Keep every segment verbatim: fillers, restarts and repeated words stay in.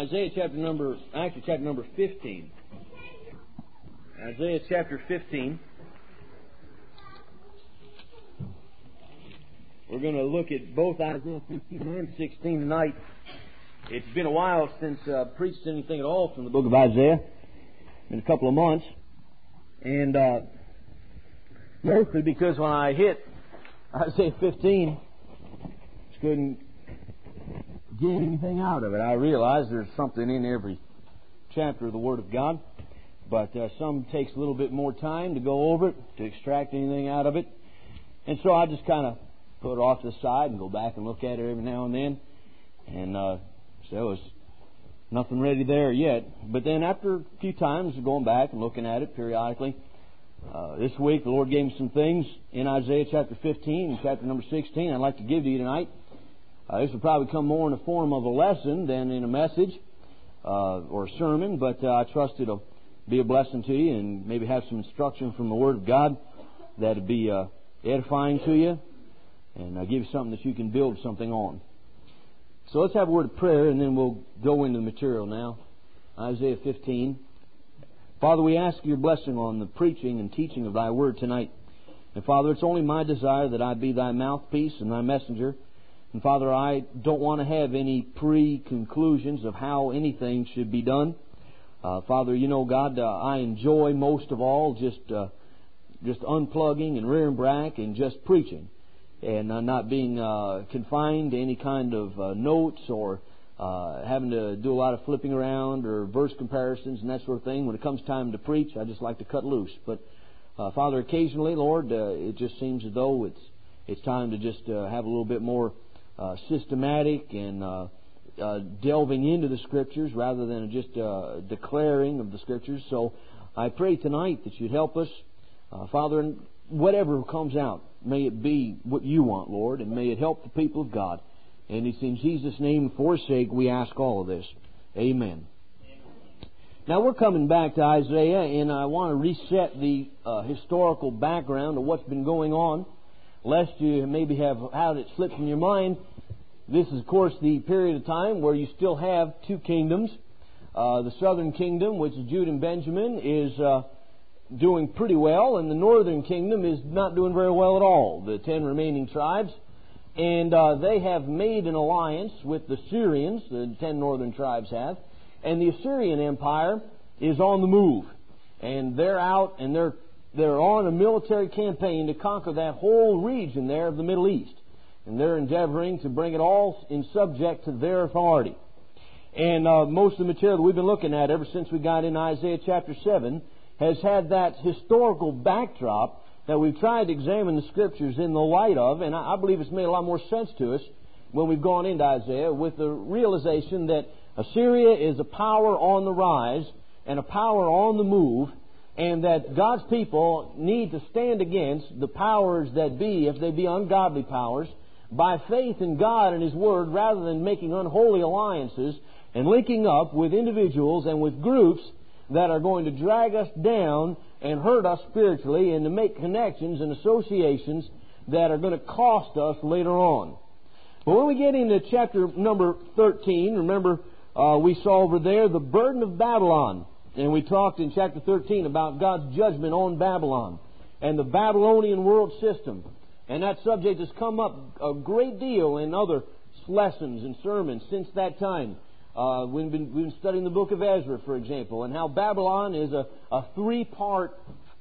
Isaiah chapter number, actually chapter number fifteen. Isaiah chapter fifteen. We're going to look at both Isaiah fifteen and sixteen tonight. It's been a while since I uh, preached anything at all from the book of Isaiah. In a couple of months. And uh, mostly because when I hit Isaiah fifteen, just couldn't get anything out of it. I realize there's something in every chapter of the Word of God, but uh, some takes a little bit more time to go over it, to extract anything out of it. And so I just kind of put it off to the side and go back and look at it every now and then. And uh, so there was nothing ready there yet. But then after a few times of going back and looking at it periodically, uh, this week the Lord gave me some things in Isaiah chapter fifteen and chapter number sixteen I'd like to give to you tonight. Uh, this will probably come more in the form of a lesson than in a message uh, or a sermon, but uh, I trust it'll be a blessing to you and maybe have some instruction from the Word of God that'll be uh, edifying to you and uh, give you something that you can build something on. So let's have a word of prayer and then we'll go into the material now. Isaiah fifteen. Father, we ask your blessing on the preaching and teaching of thy word tonight. And Father, it's only my desire that I be thy mouthpiece and thy messenger. And Father, I don't want to have any pre-conclusions of how anything should be done. Uh, Father, you know, God, uh, I enjoy most of all just uh, just unplugging and rearing back and just preaching. And uh, not being uh, confined to any kind of uh, notes or uh, having to do a lot of flipping around or verse comparisons and that sort of thing. When it comes time to preach, I just like to cut loose. But uh, Father, occasionally, Lord, uh, it just seems as though it's it's time to just uh, have a little bit more uh, systematic and uh, uh, delving into the Scriptures rather than just uh, declaring of the Scriptures. So I pray tonight that you'd help us, uh, Father, whatever comes out. May it be what you want, Lord, and may it help the people of God. And it's in Jesus' name and for his sake we ask all of this. Amen. Now we're coming back to Isaiah, and I want to reset the uh, historical background of what's been going on, lest you maybe have had it slip from your mind. This is, of course, the period of time where you still have two kingdoms. Uh, the southern kingdom, which is Judah and Benjamin, is Uh, doing pretty well, and the northern kingdom is not doing very well at all, the ten remaining tribes. And uh, they have made an alliance with the Syrians, the ten northern tribes have, and the Assyrian Empire is on the move. And they're out, and they're they're on a military campaign to conquer that whole region there of the Middle East. And they're endeavoring to bring it all in subject to their authority. And uh, most of the material that we've been looking at ever since we got in Isaiah chapter seven has had that historical backdrop that we've tried to examine the Scriptures in the light of, and I believe it's made a lot more sense to us when we've gone into Isaiah with the realization that Assyria is a power on the rise and a power on the move, and that God's people need to stand against the powers that be, if they be ungodly powers, by faith in God and His Word, rather than making unholy alliances and linking up with individuals and with groups that are going to drag us down and hurt us spiritually, and to make connections and associations that are going to cost us later on. But when we get into chapter number thirteen, remember uh, we saw over there the burden of Babylon. And we talked in chapter thirteen about God's judgment on Babylon and the Babylonian world system. And that subject has come up a great deal in other lessons and sermons since that time. Uh, we've, been, we've been studying the book of Ezra, for example, and how Babylon is a, a three-part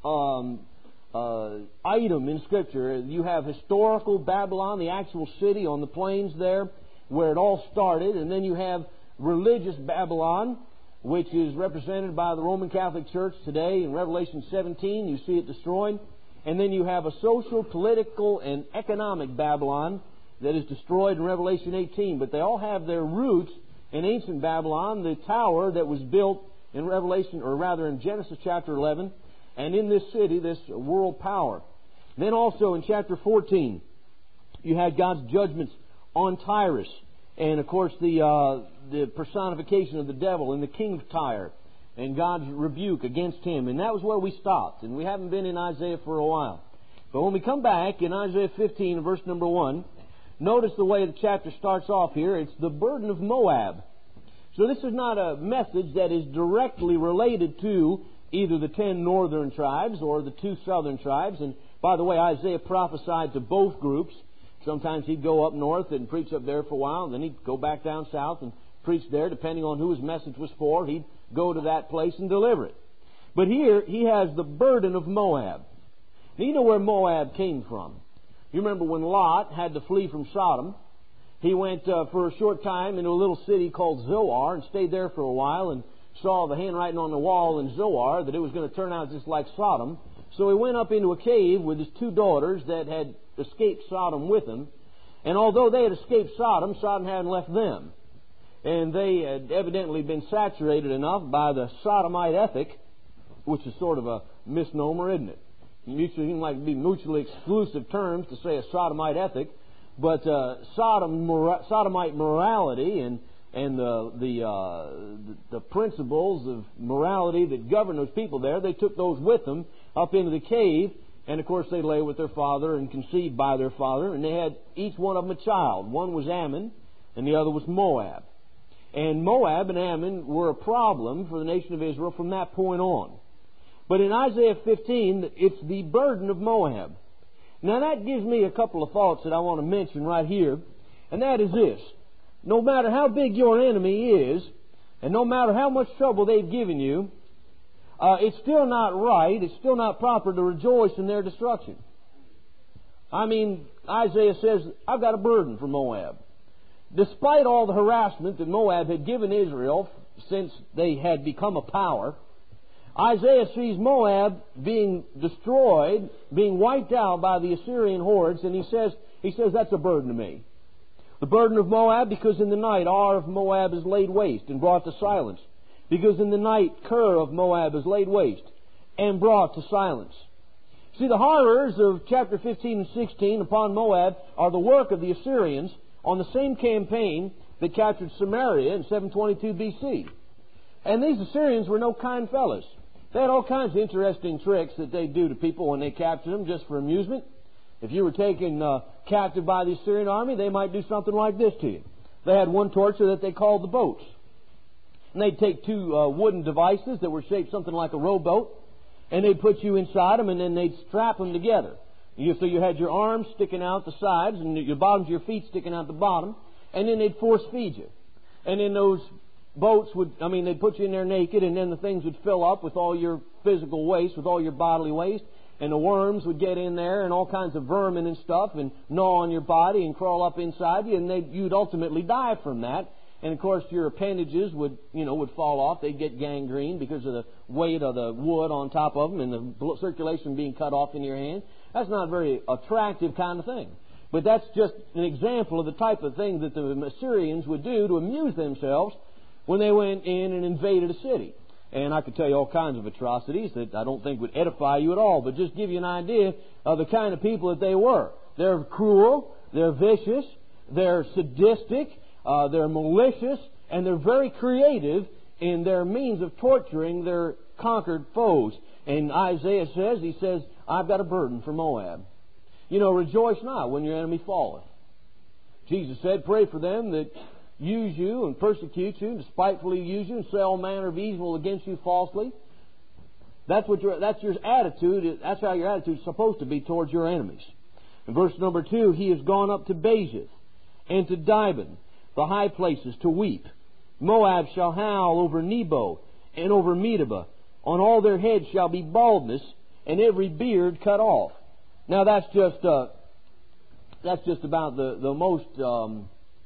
um, uh, item in Scripture. You have historical Babylon, the actual city on the plains there, where it all started, and then you have religious Babylon, which is represented by the Roman Catholic Church today. In Revelation seventeen, you see it destroyed. And then you have a social, political, and economic Babylon that is destroyed in Revelation eighteen. But they all have their roots in ancient Babylon, the tower that was built in Revelation, or rather in Genesis chapter eleven, and in this city, this world power. Then also in chapter fourteen, you had God's judgments on Tyrus, and of course the uh, the personification of the devil in the king of Tyre, and God's rebuke against him. And that was where we stopped, and we haven't been in Isaiah for a while. But when we come back in Isaiah fifteen, verse number one, notice the way the chapter starts off here. It's the burden of Moab. So this is not a message that is directly related to either the ten northern tribes or the two southern tribes. And by the way, Isaiah prophesied to both groups. Sometimes he'd go up north and preach up there for a while, and then he'd go back down south and preach there. Depending on who his message was for, he'd go to that place and deliver it. But here, he has the burden of Moab. Now, you know where Moab came from. You remember when Lot had to flee from Sodom. He went uh, for a short time into a little city called Zoar and stayed there for a while and saw the handwriting on the wall in Zoar that it was going to turn out just like Sodom. So he went up into a cave with his two daughters that had escaped Sodom with him. And although they had escaped Sodom, Sodom hadn't left them. And they had evidently been saturated enough by the Sodomite ethic, which is sort of a misnomer, isn't it? It seems like to be mutually exclusive terms to say a Sodomite ethic. But uh, Sodom, mora- Sodomite morality and and the the, uh, the the principles of morality that govern those people there, they took those with them up into the cave, and of course they lay with their father and conceived by their father, and they had each one of them a child. One was Ammon, and the other was Moab. And Moab and Ammon were a problem for the nation of Israel from that point on. But in Isaiah fifteen, it's the burden of Moab. Now that gives me a couple of thoughts that I want to mention right here, and that is this. No matter how big your enemy is, and no matter how much trouble they've given you, uh, it's still not right, it's still not proper to rejoice in their destruction. I mean, Isaiah says, I've got a burden for Moab. Despite all the harassment that Moab had given Israel since they had become a power, Isaiah sees Moab being destroyed, being wiped out by the Assyrian hordes, and he says, he says that's a burden to me. The burden of Moab, because in the night Ar of Moab is laid waste and brought to silence. Because in the night Ker of Moab is laid waste and brought to silence. See, the horrors of chapter fifteen and sixteen upon Moab are the work of the Assyrians on the same campaign that captured Samaria in seven twenty-two B C. And these Assyrians were no kind fellows. They had all kinds of interesting tricks that they do to people when they captured them just for amusement. If you were taken uh, captive by the Assyrian army, they might do something like this to you. They had one torture that they called the boats. And they'd take two uh, wooden devices that were shaped something like a rowboat, and they'd put you inside them, and then they'd strap them together. You, so you had your arms sticking out the sides, and your bottoms of your feet sticking out the bottom, and then they'd force feed you. And then those boats would, I mean, they'd put you in there naked, and then the things would fill up with all your physical waste, with all your bodily waste. And the worms would get in there and all kinds of vermin and stuff and gnaw on your body and crawl up inside you, and they'd, you'd ultimately die from that. And of course your appendages would, you know, would fall off. They'd get gangrene because of the weight of the wood on top of them and the circulation being cut off in your hand. That's not a very attractive kind of thing. But that's just an example of the type of thing that the Assyrians would do to amuse themselves when they went in and invaded a city. And I could tell you all kinds of atrocities that I don't think would edify you at all, but just give you an idea of the kind of people that they were. They're cruel, they're vicious, they're sadistic, uh, they're malicious, and they're very creative in their means of torturing their conquered foes. And Isaiah says, he says, I've got a burden for Moab. You know, rejoice not when your enemy falleth. Jesus said, pray for them that use you and persecute you, despitefully use you, and say all manner of evil against you falsely. That's what your that's your attitude. That's how your attitude is supposed to be towards your enemies. In verse number two, he has gone up to Bezith and to Dibon, the high places, to weep. Moab shall howl over Nebo and over Medeba. On all their heads shall be baldness, and every beard cut off. Now that's just uh, that's just about the the most. Um,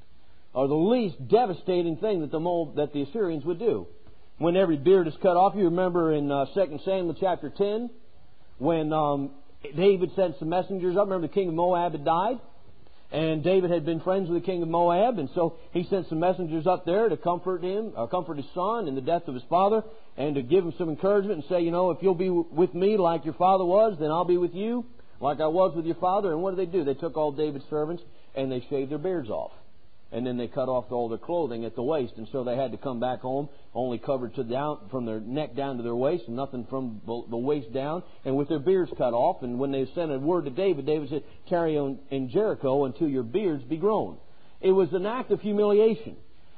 or the least devastating thing that the Moab, that the Assyrians would do. When every beard is cut off, you remember in uh, Second Samuel chapter ten, when um, David sent some messengers up. Remember the king of Moab had died, and David had been friends with the king of Moab, and so he sent some messengers up there to comfort him, or comfort his son in the death of his father, and to give him some encouragement and say, you know, if you'll be with me like your father was, then I'll be with you like I was with your father. And what did they do? They took all David's servants and they shaved their beards off. And then they cut off all their clothing at the waist, and so they had to come back home only covered to down from their neck down to their waist, and nothing from the waist down, and with their beards cut off. And when they sent a word to David, David said, "Tarry on in Jericho until your beards be grown." It was an act of humiliation.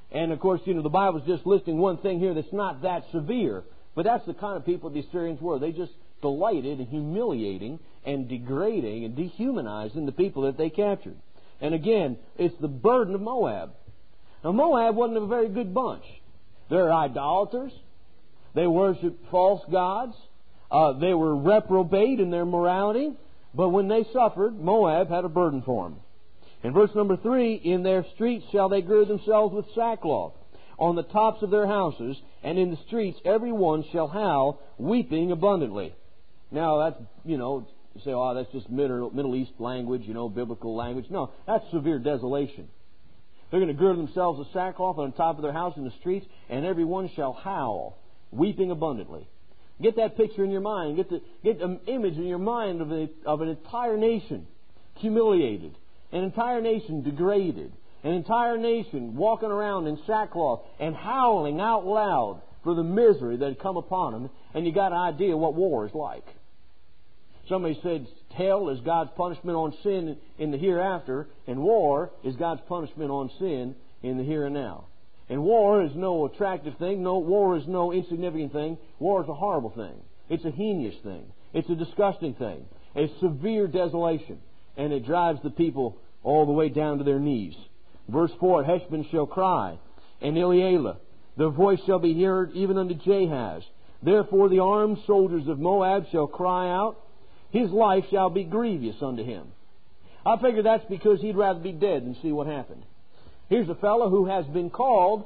And of course, you know, the Bible's just listing one thing here that's not that severe. But that's the kind of people the Assyrians were. They just delighted in humiliating and degrading and dehumanizing the people that they captured. And again, it's the burden of Moab. Now, Moab wasn't a very good bunch. They're idolaters. They worship false gods. Uh, they were reprobate in their morality. But when they suffered, Moab had a burden for them. In verse number three, in their streets shall they gird themselves with sackcloth, on the tops of their houses, and in the streets every one shall howl, weeping abundantly. Now, that's, you know, you say, oh, that's just Middle, Middle East language, you know, biblical language. No, that's severe desolation. They're going to gird themselves with sackcloth on the top of their house in the streets, and every one shall howl, weeping abundantly. Get that picture in your mind. Get the get an image in your mind of, a, of an entire nation humiliated, an entire nation degraded, an entire nation walking around in sackcloth and howling out loud for the misery that had come upon them, and you got an idea what war is like. Somebody said hell is God's punishment on sin in the hereafter, and war is God's punishment on sin in the here and now. And war is no attractive thing. No, war is no insignificant thing. War is a horrible thing. It's a heinous thing. It's a disgusting thing. It's severe desolation, and it drives the people all the way down to their knees. Verse four, Heshbon shall cry, and Elealeh, their voice shall be heard even unto Jahaz. Therefore the armed soldiers of Moab shall cry out, his life shall be grievous unto him. I figure that's because he'd rather be dead than see what happened. Here's a fellow who has been called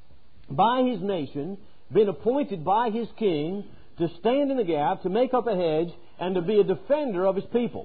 by his nation, been appointed by his king to stand in the gap, to make up a hedge, and to be a defender of his people.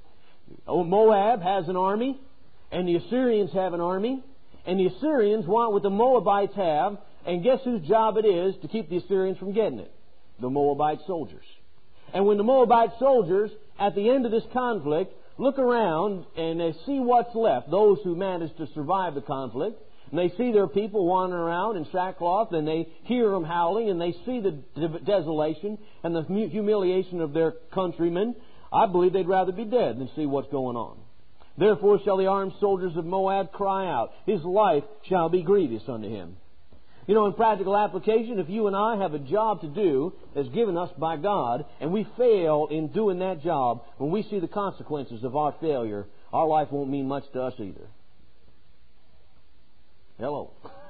Oh, Moab has an army, and the Assyrians have an army, and the Assyrians want what the Moabites have, and guess whose job it is to keep the Assyrians from getting it? The Moabite soldiers. And when the Moabite soldiers, at the end of this conflict, look around and they see what's left, those who managed to survive the conflict, and they see their people wandering around in sackcloth, and they hear them howling, and they see the desolation and the humiliation of their countrymen, I believe they'd rather be dead than see what's going on. Therefore shall the armed soldiers of Moab cry out, his life shall be grievous unto him. You know, in practical application, if you and I have a job to do that's given us by God, and we fail in doing that job, when we see the consequences of our failure, our life won't mean much to us either. Hello.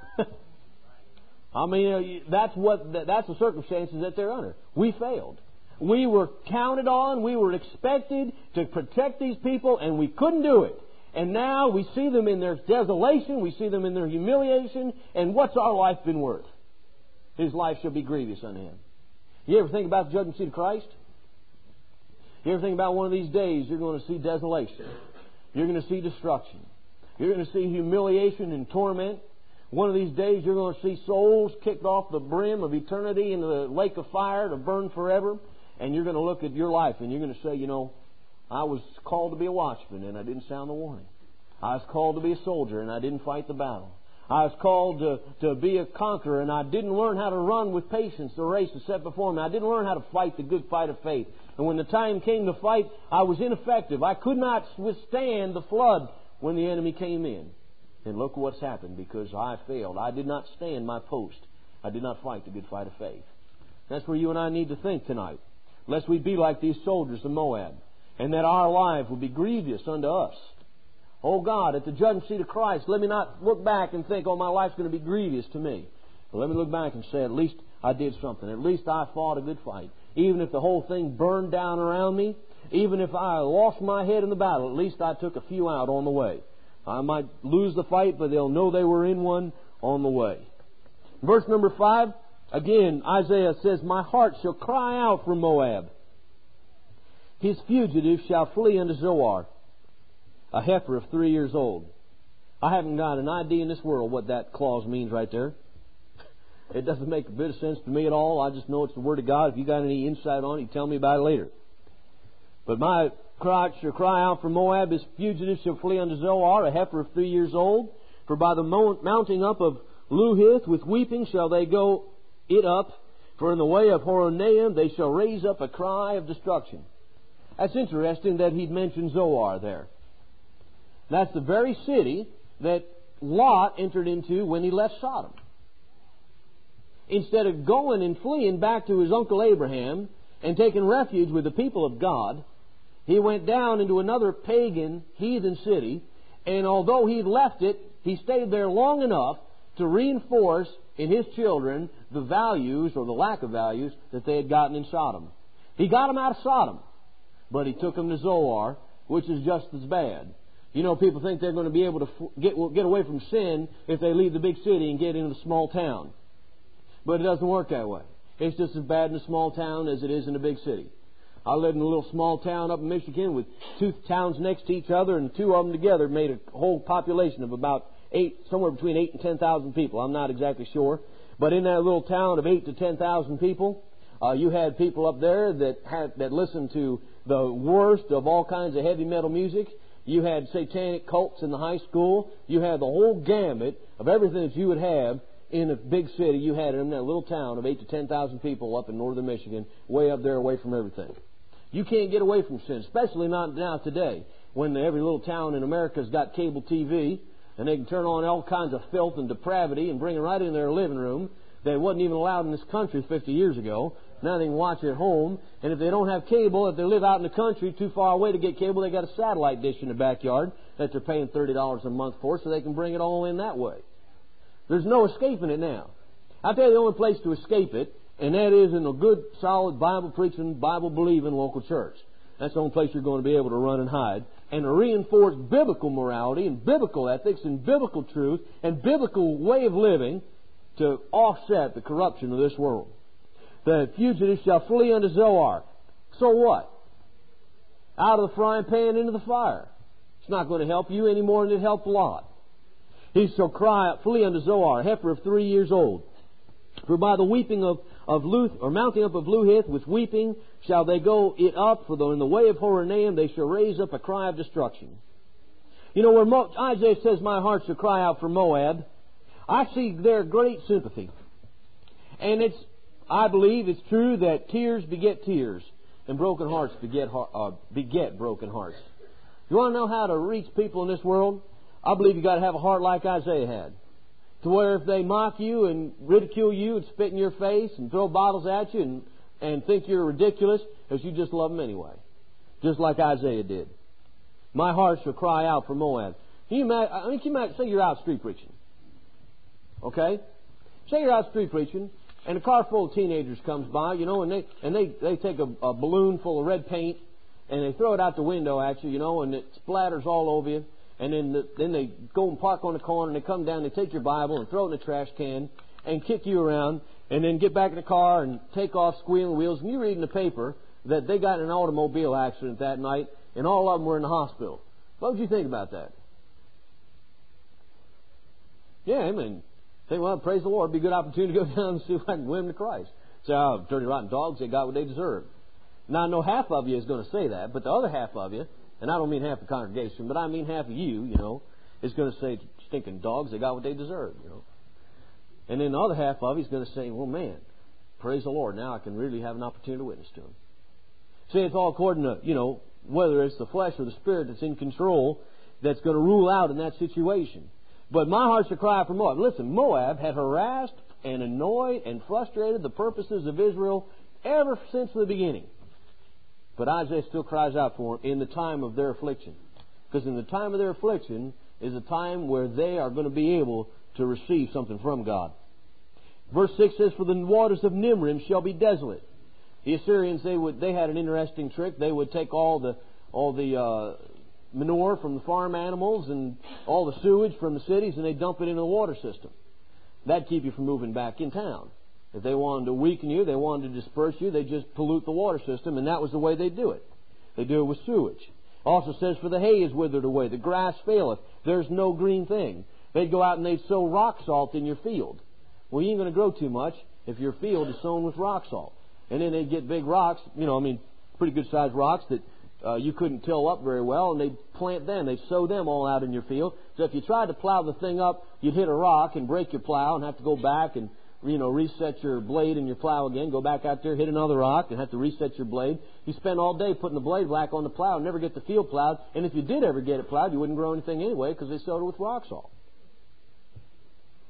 I mean, that's what that's the circumstances that they're under. We failed. We were counted on, we were expected to protect these people, and we couldn't do it. And now we see them in their desolation, we see them in their humiliation, and what's our life been worth? His life shall be grievous unto him. You ever think about the judgment seat of Christ? You ever think about one of these days you're going to see desolation, you're going to see destruction, you're going to see humiliation and torment. One of these days you're going to see souls kicked off the brim of eternity into the lake of fire to burn forever, and you're going to look at your life and you're going to say, you know, I was called to be a watchman, and I didn't sound the warning. I was called to be a soldier, and I didn't fight the battle. I was called to, to be a conqueror, and I didn't learn how to run with patience the race that's set before me. I didn't learn how to fight the good fight of faith. And when the time came to fight, I was ineffective. I could not withstand the flood when the enemy came in. And look what's happened, because I failed. I did not stand my post. I did not fight the good fight of faith. That's where you and I need to think tonight. Lest we be like these soldiers of Moab, and that our life will be grievous unto us. Oh God, at the judgment seat of Christ, let me not look back and think, oh, my life's going to be grievous to me. But let me look back and say, at least I did something. At least I fought a good fight. Even if the whole thing burned down around me, even if I lost my head in the battle, at least I took a few out on the way. I might lose the fight, but they'll know they were in one on the way. Verse number five, again, Isaiah says, my heart shall cry out for Moab. His fugitives shall flee unto Zoar, a heifer of three years old. I haven't got an idea in this world what that clause means right there. It doesn't make a bit of sense to me at all. I just know it's the Word of God. If you got any insight on it, you tell me about it later. But my cry shall cry out for Moab, his fugitives shall flee unto Zoar, a heifer of three years old. For by the mounting up of Luhith with weeping shall they go it up. For in the way of Horonaim they shall raise up a cry of destruction. That's interesting that he'd mentioned Zoar there. That's the very city that Lot entered into when he left Sodom. Instead of going and fleeing back to his uncle Abraham and taking refuge with the people of God, he went down into another pagan, heathen city, and although he'd left it, he stayed there long enough to reinforce in his children the values, or the lack of values, that they had gotten in Sodom. He got them out of Sodom, but he took them to Zoar, which is just as bad. You know, people think they're going to be able to get, get away from sin if they leave the big city and get into the small town. But it doesn't work that way. It's just as bad in a small town as it is in a big city. I lived in a little small town up in Michigan with two towns next to each other, and two of them together made a whole population of about eight, somewhere between eight and ten thousand people. I'm not exactly sure. But in that little town of eight to ten thousand people, uh, you had people up there that had, that listened to the worst of all kinds of heavy metal music. You had satanic cults in the high school. You had the whole gamut of everything that you would have in a big city. You had it in that little town of eight to ten thousand people up in northern Michigan, way up there, away from everything. You can't get away from sin, especially not now today, when every little town in America's got cable T V, and they can turn on all kinds of filth and depravity and bring it right in their living room that wasn't even allowed in this country fifty years ago. Now they can watch it at home, and if they don't have cable, if they live out in the country too far away to get cable, they got a satellite dish in the backyard that they're paying thirty dollars a month for, so they can bring it all in that way. There's no escaping it now. I'll tell you the only place to escape it, and that is in a good, solid, Bible-preaching, Bible-believing local church. That's the only place you're going to be able to run and hide. And to reinforce biblical morality and biblical ethics and biblical truth and biblical way of living to offset the corruption of this world. The fugitive shall flee unto Zoar. So what? Out of the frying pan into the fire. It's not going to help you any more than it helped Lot. He shall cry, flee unto Zoar, a heifer of three years old. For by the weeping of, of Luth, or mounting up of Luhith, with weeping shall they go it up, for though in the way of Horonaim they shall raise up a cry of destruction. You know, where Mo- Isaiah says, my heart shall cry out for Moab, I see there great sympathy. And it's, I believe it's true that tears beget tears, and broken hearts beget, uh, beget broken hearts. You want to know how to reach people in this world? I believe you've got to have a heart like Isaiah had. To where if they mock you and ridicule you and spit in your face and throw bottles at you and, and think you're ridiculous, as you just love them anyway. Just like Isaiah did. My heart shall cry out for Moab. Can you imagine, I mean, can you imagine, say you're out street preaching. Okay? Say you're out street preaching and a car full of teenagers comes by, you know, and they and they, they take a, a balloon full of red paint and they throw it out the window at you, you know, and it splatters all over you. And then the, then they go and park on the corner and they come down, they take your Bible and throw it in the trash can and kick you around and then get back in the car and take off squealing wheels. And you read in the paper that they got in an automobile accident that night and all of them were in the hospital. What would you think about that? Yeah, I mean, think, well, praise the Lord, it'd be a good opportunity to go down and see if I can win them to Christ. Say, oh, dirty rotten dogs, they got what they deserve. Now, I know half of you is going to say that, but the other half of you, and I don't mean half the congregation, but I mean half of you, you know, is going to say, stinking dogs, they got what they deserve, you know. And then the other half of you is going to say, well, man, praise the Lord, now I can really have an opportunity to witness to Him. See, it's all according to, you know, whether it's the flesh or the spirit that's in control that's going to rule out in that situation. But my heart shall cry for Moab. Listen, Moab had harassed and annoyed and frustrated the purposes of Israel ever since the beginning. But Isaiah still cries out for them in the time of their affliction. Because in the time of their affliction is a time where they are going to be able to receive something from God. Verse six says, for the waters of Nimrim shall be desolate. The Assyrians, they would they had an interesting trick. They would take all the all the uh, manure from the farm animals and all the sewage from the cities and they dump it into the water system. That'd keep you from moving back in town. If they wanted to weaken you, they wanted to disperse you, they just pollute the water system, and that was the way they do it. They do it with sewage. Also says, for the hay is withered away, the grass faileth, there's no green thing. They'd go out and they'd sow rock salt in your field. Well, you ain't going to grow too much if your field is sown with rock salt. And then they'd get big rocks, you know, I mean, pretty good sized rocks that uh, you couldn't till up very well, and they'd plant them. They'd sow them all out in your field. So if you tried to plow the thing up, you'd hit a rock and break your plow and have to go back and you know, reset your blade in your plow again, go back out there, hit another rock, and have to reset your blade. You spend all day putting the blade back on the plow and never get the field plowed. And if you did ever get it plowed, you wouldn't grow anything anyway because they sowed it with rock salt.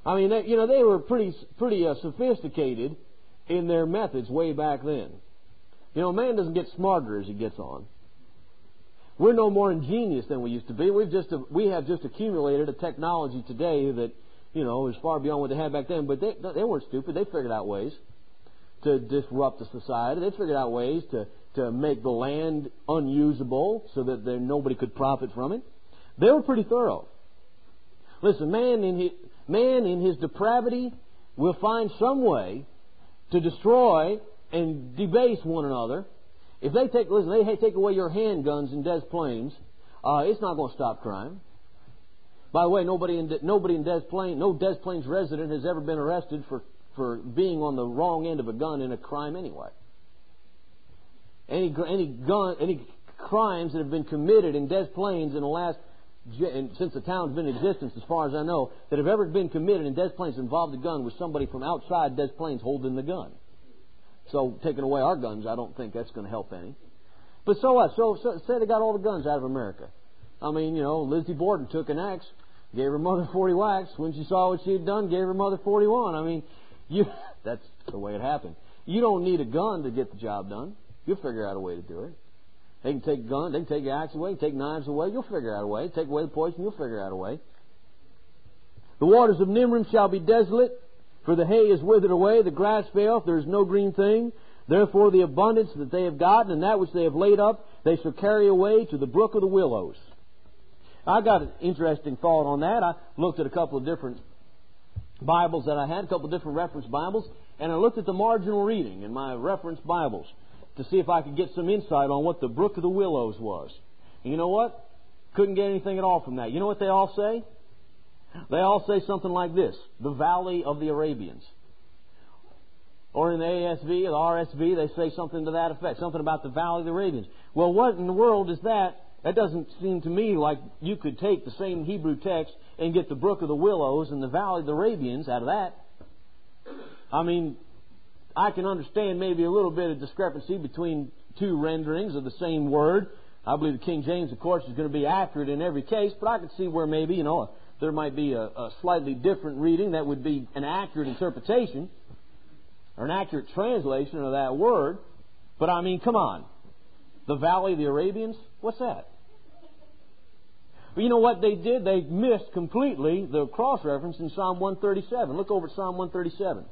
I mean, they, you know, they were pretty pretty uh, sophisticated in their methods way back then. You know, man doesn't get smarter as he gets on. We're no more ingenious than we used to be. We've just we have just accumulated a technology today that, you know, is far beyond what they had back then. But they they weren't stupid. They figured out ways to disrupt the society. They figured out ways to, to make the land unusable so that there, nobody could profit from it. They were pretty thorough. Listen, man in his, man in his depravity will find some way to destroy and debase one another. If they take, listen, they take away your handguns in Des Plaines, uh, it's not going to stop crime. By the way, nobody in nobody in Des Plaines, no Des Plaines resident has ever been arrested for, for being on the wrong end of a gun in a crime anyway. Any any gun any crimes that have been committed in Des Plaines in the last since the town's been in existence, as far as I know, that have ever been committed in Des Plaines involved a gun with somebody from outside Des Plaines holding the gun. So taking away our guns, I don't think that's going to help any. But so what? So, so say they got all the guns out of America. I mean, you know, Lizzie Borden took an axe, gave her mother forty whacks. When she saw what she had done, gave her mother forty-one. I mean, you that's the way it happened. You don't need a gun to get the job done. You'll figure out a way to do it. They can take guns, they can take your axe away, they can take knives away. You'll figure out a way. Take away the poison, you'll figure out a way. The waters of Nimrim shall be desolate, for the hay is withered away, the grass faileth, there is no green thing. Therefore the abundance that they have gotten, and that which they have laid up, they shall carry away to the brook of the willows. I got an interesting thought on that. I looked at a couple of different Bibles that I had, a couple of different reference Bibles, and I looked at the marginal reading in my reference Bibles to see if I could get some insight on what the brook of the willows was. And you know what? Couldn't get anything at all from that. You know what they all say? They all say something like this: the Valley of the Arabians. Or in the A S V or the R S V, they say something to that effect, something about the Valley of the Arabians. Well, what in the world is that? That doesn't seem to me like you could take the same Hebrew text and get the brook of the willows and the Valley of the Arabians out of that. I mean, I can understand maybe a little bit of discrepancy between two renderings of the same word. I believe the King James, of course, is going to be accurate in every case, but I can see where maybe, you know, there might be a, a slightly different reading that would be an accurate interpretation or an accurate translation of that word. But I mean, come on. The Valley of the Arabians? What's that? But you know what they did? They missed completely the cross-reference in Psalm one thirty-seven. Look over at Psalm one thirty-seven.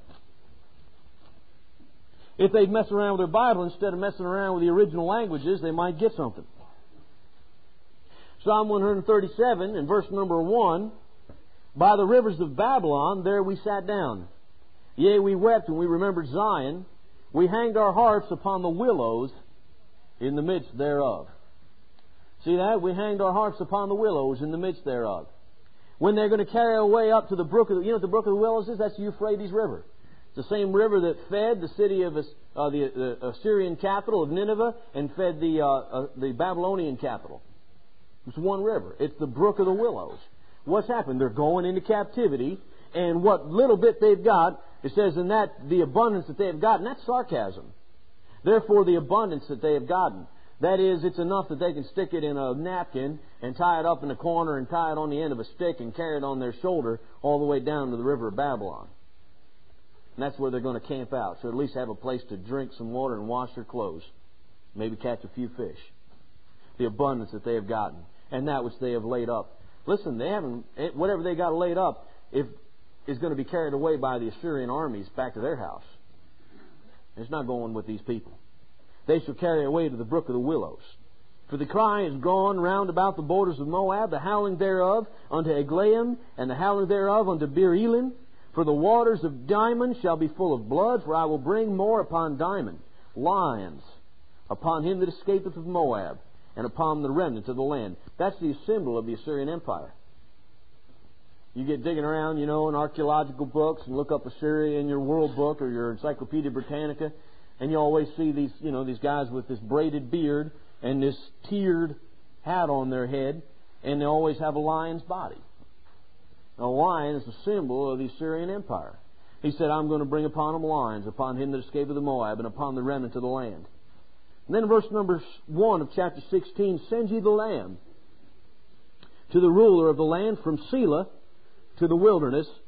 If they'd mess around with their Bible instead of messing around with the original languages, they might get something. Psalm one thirty-seven, in verse number one, by the rivers of Babylon, there we sat down. Yea, we wept when we remembered Zion. We hanged our harps upon the willows in the midst thereof. See that? We hanged our harps upon the willows in the midst thereof. When they're going to carry away up to the brook of the, you know what the brook of the willows is? That's the Euphrates River. It's the same river that fed the city of uh, the, the Assyrian capital of Nineveh and fed the, uh, uh, the Babylonian capital. It's one river. It's the brook of the willows. What's happened? They're going into captivity, and what little bit they've got, it says in that the abundance that they have gotten, that's sarcasm. Therefore the abundance that they have gotten. That is, it's enough that they can stick it in a napkin and tie it up in the corner and tie it on the end of a stick and carry it on their shoulder all the way down to the river of Babylon. And that's where they're going to camp out. So at least have a place to drink some water and wash their clothes. Maybe catch a few fish. The abundance that they have gotten. And that which they have laid up. Listen, they haven't, whatever they got laid up if, is going to be carried away by the Assyrian armies back to their house. It's not going with these people. They shall carry away to the brook of the willows. For the cry is gone round about the borders of Moab, the howling thereof unto Eglaim, and the howling thereof unto Beer Elim. For the waters of Dimon shall be full of blood, for I will bring more upon Dimon, lions, upon him that escapeth of Moab, and upon the remnant of the land. That's the symbol of the Assyrian Empire. You get digging around, you know, in archaeological books and look up Assyria in your World Book or your Encyclopedia Britannica, and you always see these, you know, these guys with this braided beard and this tiered hat on their head, and they always have a lion's body. A lion is a symbol of the Assyrian Empire. He said, I'm going to bring upon them lions, upon him that escapeth of Moab, and upon the remnant of the land. And then verse number one of chapter sixteen, send ye the lamb to the ruler of the land from Selah to the wilderness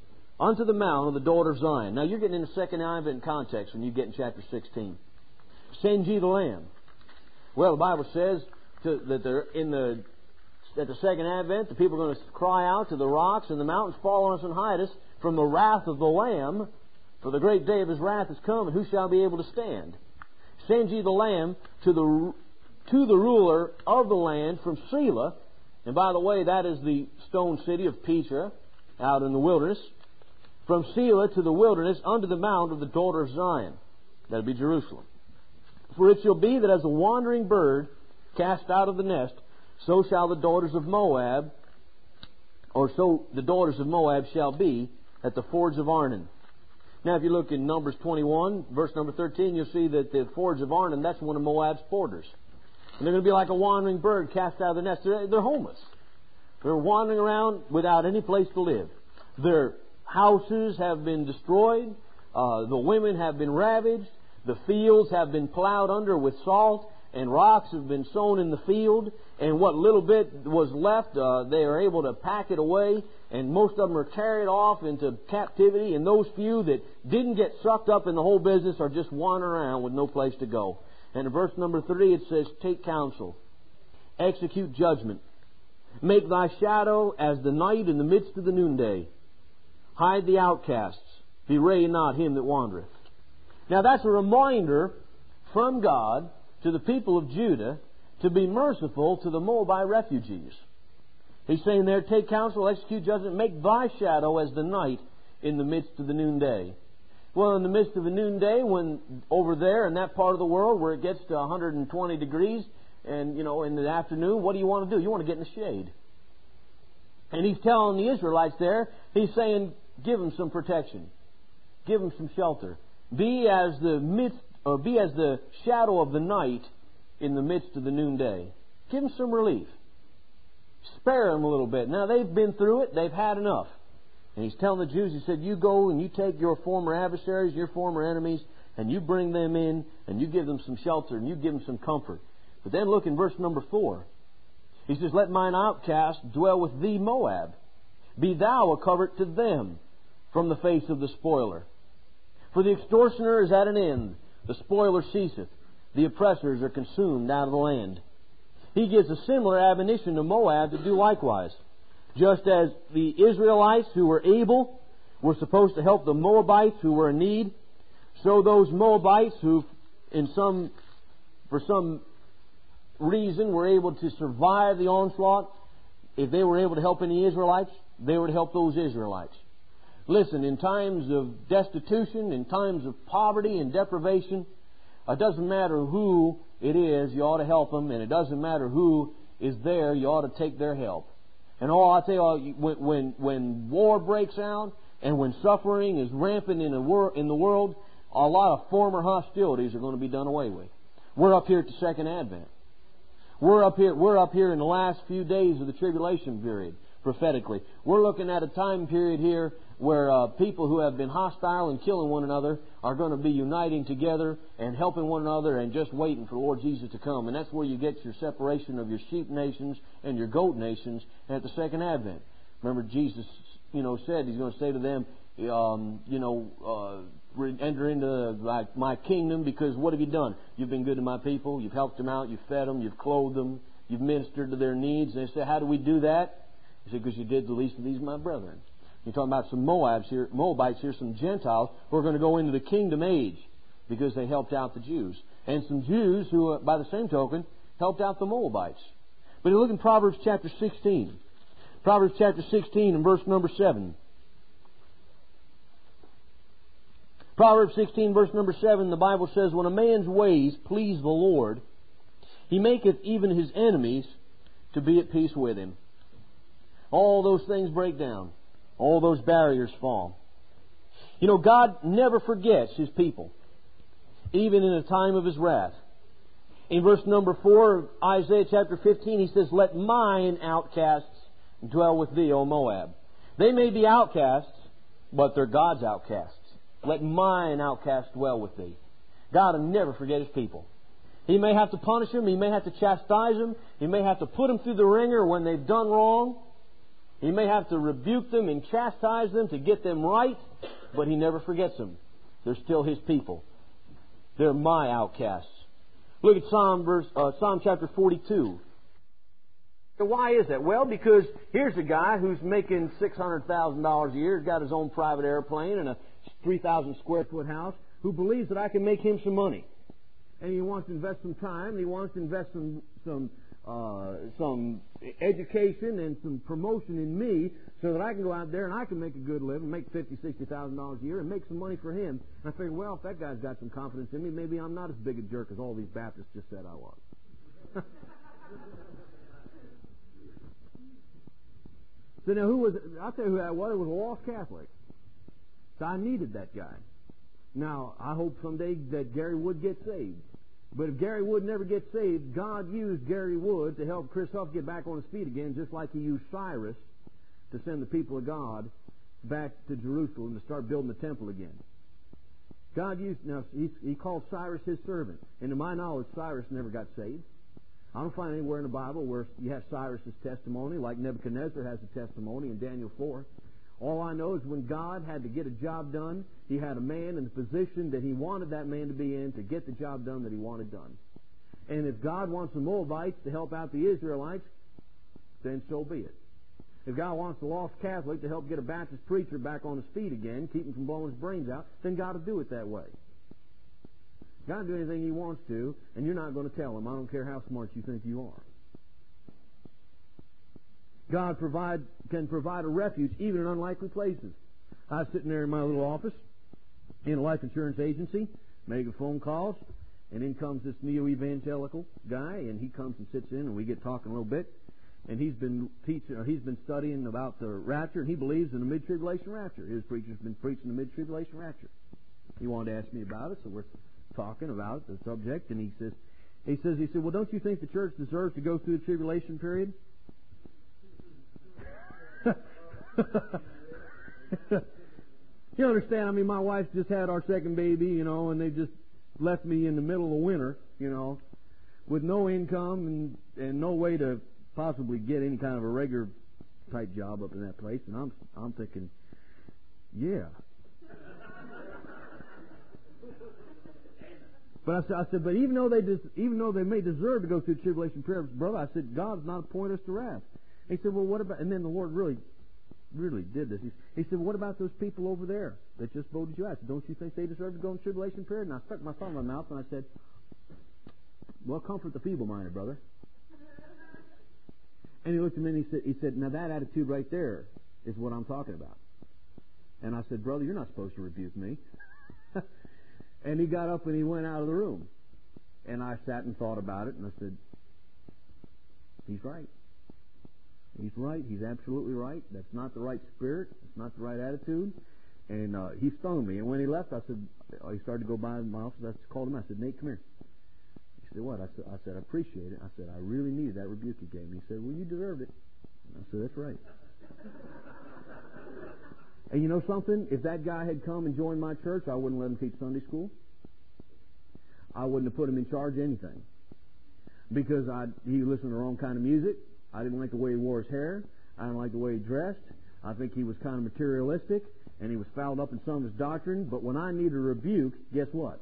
unto the mount of the daughter of Zion. Now you're getting in the second advent context when you get in chapter sixteen. Send ye the Lamb. Well, the Bible says to, that they're in the at the second advent, the people are going to cry out to the rocks and the mountains, fall on us and hide us from the wrath of the Lamb, for the great day of His wrath is come, and who shall be able to stand? Send ye the Lamb to the to the ruler of the land from Selah. And by the way, that is the stone city of Petra, out in the wilderness. From Selah to the wilderness, unto the mount of the daughter of Zion. That would be Jerusalem. For it shall be that as a wandering bird cast out of the nest, so shall the daughters of Moab, or so the daughters of Moab shall be at the fords of Arnon. Now, if you look in Numbers twenty-one, verse number thirteen, you'll see that the fords of Arnon, that's one of Moab's borders. And they're going to be like a wandering bird cast out of the nest. They're, they're homeless. They're wandering around without any place to live. Their houses have been destroyed. Uh, the women have been ravaged. The fields have been plowed under with salt, and rocks have been sown in the field. And what little bit was left, uh, they are able to pack it away. And most of them are carried off into captivity. And those few that didn't get sucked up in the whole business are just wandering around with no place to go. And in verse number three it says, take counsel, execute judgment, make thy shadow as the night in the midst of the noonday. Hide the outcasts, bewray not him that wandereth. Now that's a reminder from God to the people of Judah to be merciful to the Moabite refugees. He's saying there, take counsel, execute judgment, make thy shadow as the night in the midst of the noonday. Well, in the midst of the noonday, when over there in that part of the world where it gets to one hundred twenty degrees, and, you know, in the afternoon, what do you want to do? You want to get in the shade. And He's telling the Israelites there, He's saying, give them some protection. Give them some shelter. Be as the midst, or be as the shadow of the night in the midst of the noonday. Give them some relief. Spare them a little bit. Now, they've been through it. They've had enough. And He's telling the Jews, He said, you go and you take your former adversaries, your former enemies, and you bring them in, and you give them some shelter, and you give them some comfort. But then look in verse number four. He says, let mine outcast dwell with thee, Moab. Be thou a covert to them from the face of the spoiler. For the extortioner is at an end, the spoiler ceaseth, the oppressors are consumed out of the land. He gives a similar admonition to Moab to do likewise. Just as the Israelites who were able were supposed to help the Moabites who were in need, so those Moabites who, in some, for some reason, were able to survive the onslaught, if they were able to help any Israelites, they were to help those Israelites. Listen, in times of destitution, in times of poverty and deprivation, it doesn't matter who it is, you ought to help them, and it doesn't matter who is there, you ought to take their help. And all I tell you, when, when when war breaks out and when suffering is rampant in the, wor- in the world, a lot of former hostilities are going to be done away with. We're up here at the second advent. We're up here. We're up here in the last few days of the tribulation period, prophetically. We're looking at a time period here where uh, people who have been hostile and killing one another are going to be uniting together and helping one another and just waiting for the Lord Jesus to come. And that's where you get your separation of your sheep nations and your goat nations at the second advent. Remember, Jesus, you know, said He's going to say to them, um, you know, uh, enter into my, my kingdom, because what have you done? You've been good to my people. You've helped them out. You've fed them. You've clothed them. You've ministered to their needs. And they say, how do we do that? He said, because you did the least of these, my brethren. You're talking about some Moabs here, Moabites here, some Gentiles who are going to go into the kingdom age because they helped out the Jews. And some Jews who, by the same token, helped out the Moabites. But you look in Proverbs chapter sixteen. Proverbs chapter sixteen and verse number seven. Proverbs sixteen, verse number seven, the Bible says, when a man's ways please the Lord, He maketh even his enemies to be at peace with him. All those things break down. All those barriers fall. You know, God never forgets His people, even in a time of His wrath. In verse number four of Isaiah chapter fifteen, He says, let mine outcasts dwell with thee, O Moab. They may be outcasts, but they're God's outcasts. Let mine outcasts dwell with thee. God will never forget His people. He may have to punish them. He may have to chastise them. He may have to put them through the ringer when they've done wrong. He may have to rebuke them and chastise them to get them right, but He never forgets them. They're still His people. They're my outcasts. Look at Psalm verse, uh, Psalm chapter forty-two. Why is that? Well, because here's a guy who's making six hundred thousand dollars a year, he's got his own private airplane and a three thousand square foot house, who believes that I can make him some money. And he wants to invest some time, and he wants to invest some some uh, some education and some promotion in me so that I can go out there and I can make a good living, make fifty thousand dollars, sixty thousand dollars a year, and make some money for him. And I figured, well, if that guy's got some confidence in me, maybe I'm not as big a jerk as all these Baptists just said I was. So now who was it? I'll tell you who that was. It was a lost Catholic. So I needed that guy. Now, I hope someday that Gary Wood gets saved. But if Gary Wood never gets saved, God used Gary Wood to help Chris Huff get back on his feet again, just like He used Cyrus to send the people of God back to Jerusalem to start building the temple again. God used, now, he, he called Cyrus His servant. And to my knowledge, Cyrus never got saved. I don't find anywhere in the Bible where you have Cyrus' testimony, like Nebuchadnezzar has a testimony in Daniel four. All I know is when God had to get a job done, He had a man in the position that He wanted that man to be in to get the job done that He wanted done. And if God wants the Moabites to help out the Israelites, then so be it. If God wants the lost Catholic to help get a Baptist preacher back on his feet again, keep him from blowing his brains out, then God will do it that way. God will do anything He wants to, and you're not going to tell Him. I don't care how smart you think you are. God provide can provide a refuge even in unlikely places. I was sitting there in my little office in a life insurance agency, making phone calls, and in comes this neo-evangelical guy, and he comes and sits in, and we get talking a little bit. And he's been teaching, or he's been studying about the rapture, and he believes in the mid-tribulation rapture. His preacher's been preaching the mid-tribulation rapture. He wanted to ask me about it, so we're talking about the subject, and he says, he says, he said, well, don't you think the church deserves to go through the tribulation period? You understand? I mean, my wife just had our second baby, you know, and they just left me in the middle of the winter, you know, with no income and and no way to possibly get any kind of a regular type job up in that place. And I'm I'm thinking, yeah. But I said, I said, but even though they des- even though they may deserve to go through the tribulation period, brother, I said, God's not appointed us to wrath. He said, well, what about? And then the Lord really, really did this. He, he said, well, what about those people over there that just voted you out? I said, don't you think they deserve to go in the tribulation period? And I stuck my thumb in my mouth and I said, well, comfort the feeble-minded, brother. And he looked at me and he said, he said, now that attitude right there is what I'm talking about. And I said, brother, you're not supposed to rebuke me. And he got up and he went out of the room. And I sat and thought about it, and I said, he's right. He's right. He's absolutely right. That's not the right spirit. It's not the right attitude. And uh, he stung me. And when he left, I said, he started to go by my office. I called him. I said, Nate, come here. He said, what? I said, I said, I appreciate it. I said, I really needed that rebuke you gave me. He said, well, you deserved it. And I said, that's right. And you know something? If that guy had come and joined my church, I wouldn't let him teach Sunday school. I wouldn't have put him in charge of anything. Because I, he listened to the wrong kind of music. I didn't like the way he wore his hair. I didn't like the way he dressed. I think he was kind of materialistic. And he was fouled up in some of his doctrine. But when I needed a rebuke, guess what?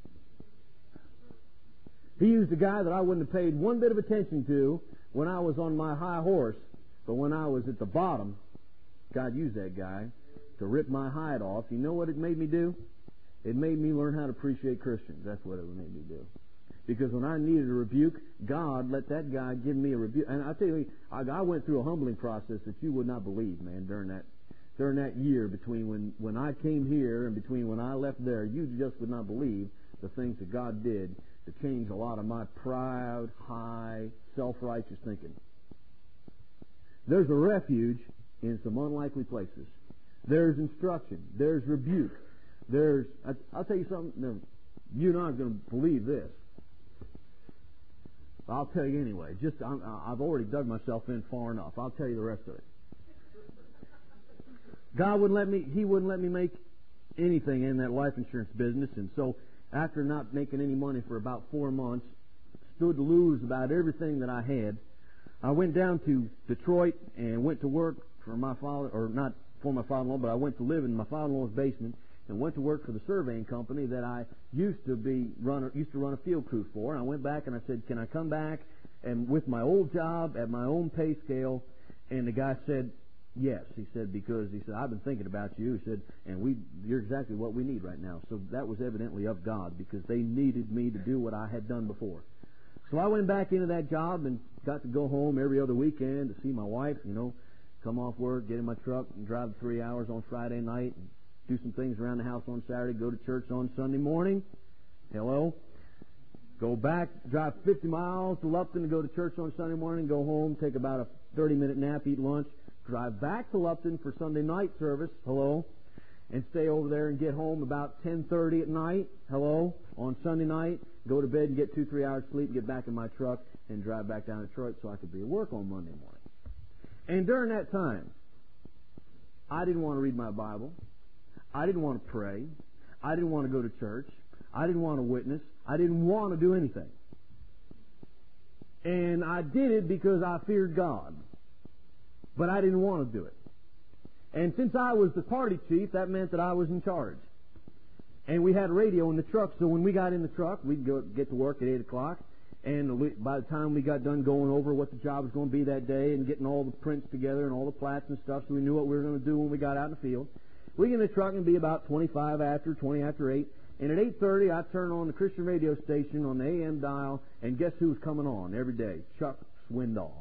He used a guy that I wouldn't have paid one bit of attention to when I was on my high horse. But when I was at the bottom, God used that guy to rip my hide off. You know what it made me do? It made me learn how to appreciate Christians. That's what it made me do. Because when I needed a rebuke, God let that guy give me a rebuke. And I tell you, I, I went through a humbling process that you would not believe, man, during that during that year between when, when I came here and between when I left there. You just would not believe the things that God did to change a lot of my proud, high, self-righteous thinking. There's a refuge in some unlikely places. There's instruction. There's rebuke. There's, I, I'll tell you something. No, you're not going to believe this. I'll tell you anyway. Just I'm, I've already dug myself in far enough. I'll tell you the rest of it. God wouldn't let me. He wouldn't let me make anything in that life insurance business, and so after not making any money for about four months, stood to lose about everything that I had. I went down to Detroit and went to work for my father, or not for my father-in-law, but I went to live in my father-in-law's basement and went to work for the surveying company that I used to be run, used to run a field crew for. And I went back and I said, can I come back and with my old job at my own pay scale? And the guy said, yes. He said, because he said, I've been thinking about you. He said, and we, you're exactly what we need right now. So that was evidently of God, because they needed me to do what I had done before. So I went back into that job and got to go home every other weekend to see my wife, you know, come off work, get in my truck and drive three hours on Friday night and do some things around the house on Saturday, go to church on Sunday morning. Hello. Go back, drive fifty miles to Lupton to go to church on Sunday morning, go home, take about a thirty-minute nap, eat lunch, drive back to Lupton for Sunday night service, hello, and stay over there and get home about ten thirty at night, hello, on Sunday night, go to bed and get two, three hours sleep, get back in my truck, and drive back down to Detroit so I could be at work on Monday morning. And during that time, I didn't want to read my Bible. I didn't want to pray. I didn't want to go to church. I didn't want to witness. I didn't want to do anything. And I did it because I feared God. But I didn't want to do it. And since I was the party chief, that meant that I was in charge. And we had a radio in the truck, so when we got in the truck, we'd go get to work at eight o'clock. And we, by the time we got done going over what the job was going to be that day and getting all the prints together and all the plats and stuff, so we knew what we were going to do when we got out in the field, we get in the truck and be about twenty-five after, twenty after eight. And at eight thirty, I turn on the Christian radio station on the A M dial, and guess who's coming on every day? Chuck Swindoll.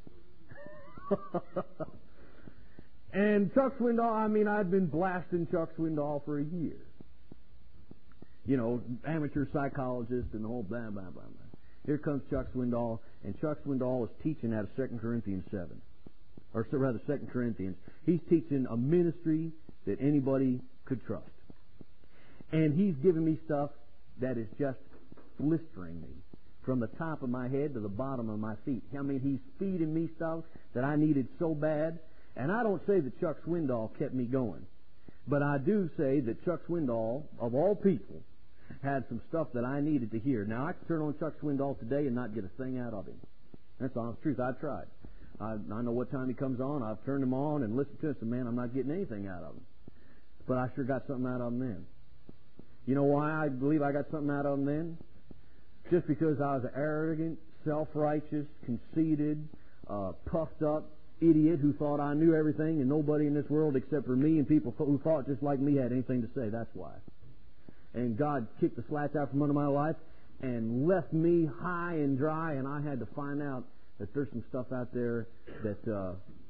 And Chuck Swindoll, I mean, I'd been blasting Chuck Swindoll for a year. You know, amateur psychologist and the whole blah, blah, blah, blah. Here comes Chuck Swindoll, and Chuck Swindoll is teaching out of Second Corinthians seven. Or rather, Second Corinthians. He's teaching a ministry that anybody could trust. And he's giving me stuff that is just blistering me from the top of my head to the bottom of my feet. I mean, he's feeding me stuff that I needed so bad. And I don't say that Chuck Swindoll kept me going. But I do say that Chuck Swindoll, of all people, had some stuff that I needed to hear. Now, I could turn on Chuck Swindoll today and not get a thing out of him. That's the honest truth. I've tried. I, I know what time he comes on. I've turned him on and listened to him. And, man, I'm not getting anything out of him. But I sure got something out of him then. You know why I believe I got something out of him then? Just because I was an arrogant, self-righteous, conceited, uh, puffed up idiot who thought I knew everything and nobody in this world except for me and people who thought just like me had anything to say. That's why. And God kicked the slats out from under my life and left me high and dry, and I had to find out that there's some stuff out there that uh,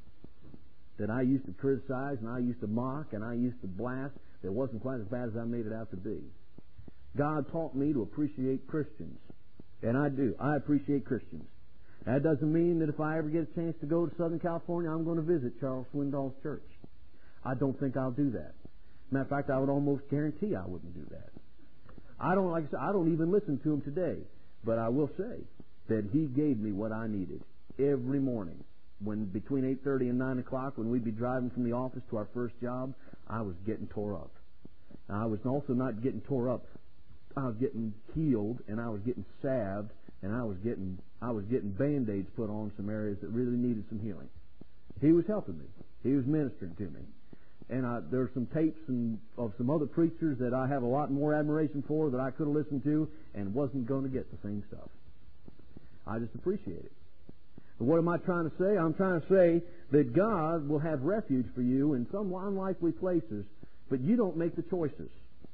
that I used to criticize and I used to mock and I used to blast that wasn't quite as bad as I made it out to be. God taught me to appreciate Christians, and I do. I appreciate Christians. That doesn't mean that if I ever get a chance to go to Southern California, I'm going to visit Charles Swindoll's church. I don't think I'll do that. Matter of fact, I would almost guarantee I wouldn't do that. I don't like I said, I don't even listen to him today, but I will say that he gave me what I needed every morning. When between eight thirty and nine o'clock, when we'd be driving from the office to our first job, I was getting tore up. Now, I was also not getting tore up. I was getting healed, and I was getting salved, and I was getting I was getting Band-Aids put on some areas that really needed some healing. He was helping me. He was ministering to me. And I, there's some tapes and, of some other preachers that I have a lot more admiration for that I could have listened to and wasn't going to get the same stuff. I just appreciate it. But what am I trying to say? I'm trying to say that God will have refuge for you in some unlikely places, but you don't make the choices.